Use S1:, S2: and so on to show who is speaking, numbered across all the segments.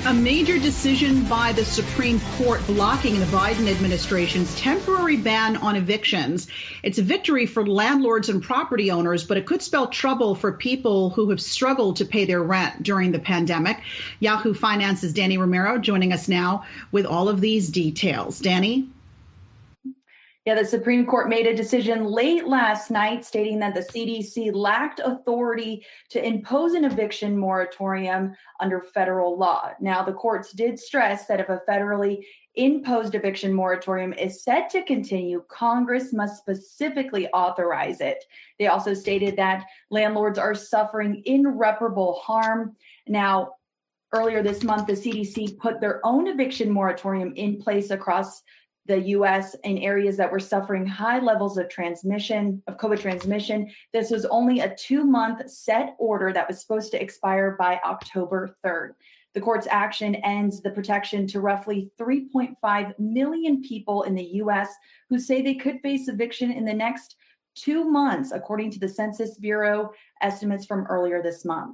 S1: A major decision by the Supreme Court blocking the Biden administration's temporary ban on evictions. It's a victory for landlords and property owners, but it could spell trouble for people who have struggled to pay their rent during the pandemic. Yahoo Finance's Danny Romero joining us now with all of these details. Danny?
S2: Yeah, the Supreme Court made a decision late last night stating that the CDC lacked authority to impose an eviction moratorium under federal law. Now, the courts did stress that if a federally imposed eviction moratorium is set to continue, Congress must specifically authorize it. They also stated that landlords are suffering irreparable harm. Now, earlier this month, the CDC put their own eviction moratorium in place across the U.S. in areas that were suffering high levels of COVID transmission. This was only a 2-month set order that was supposed to expire by October 3rd. The court's action ends the protection to roughly 3.5 million people in the U.S. who say they could face eviction in the next 2 months, according to the Census Bureau estimates from earlier this month.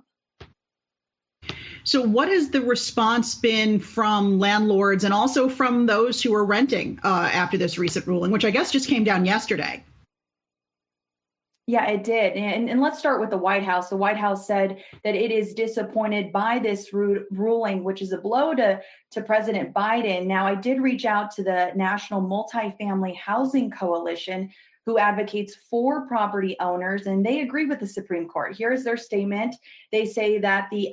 S1: So what has the response been from landlords and also from those who are renting after this recent ruling, which I guess just came down yesterday?
S2: Yeah, it did. And let's start with the White House. The White House said that it is disappointed by this ruling, which is a blow to President Biden. Now, I did reach out to the National Multifamily Housing Coalition, who advocates for property owners, and they agree with the Supreme Court. Here's their statement. They say that the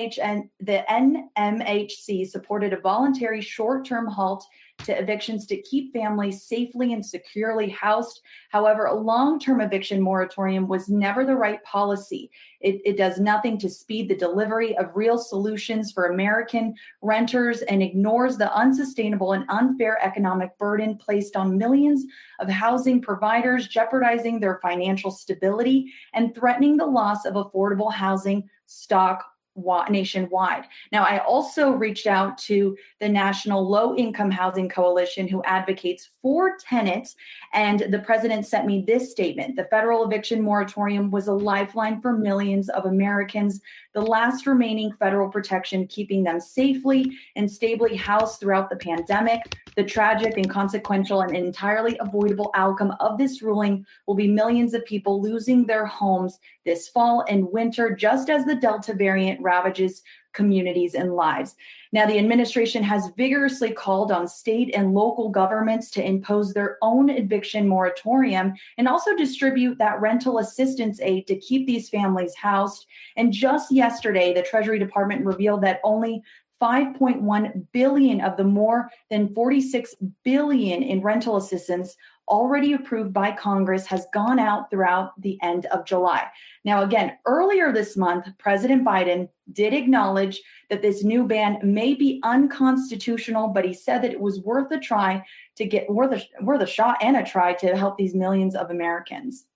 S2: NMHC supported a voluntary short-term halt to evictions to keep families safely and securely housed. However, a long-term eviction moratorium was never the right policy. It does nothing to speed the delivery of real solutions for American renters and ignores the unsustainable and unfair economic burden placed on millions of housing providers, jeopardizing their financial stability and threatening the loss of affordable housing stock nationwide. Now, I also reached out to the National Low Income Housing Coalition, who advocates for tenants, and the president sent me this statement. The federal eviction moratorium was a lifeline for millions of Americans, the last remaining federal protection keeping them safely and stably housed throughout the pandemic. The tragic and consequential and entirely avoidable outcome of this ruling will be millions of people losing their homes this fall and winter, just as the Delta variant ravages communities and lives. Now, the administration has vigorously called on state and local governments to impose their own eviction moratorium and also distribute that rental assistance aid to keep these families housed. And just yesterday, the Treasury Department revealed that only 5.1 billion of the more than 46 billion in rental assistance already approved by Congress has gone out throughout the end of July. Now, again, earlier this month, President Biden did acknowledge that this new ban may be unconstitutional, but he said that it was worth a shot and a try to help these millions of Americans.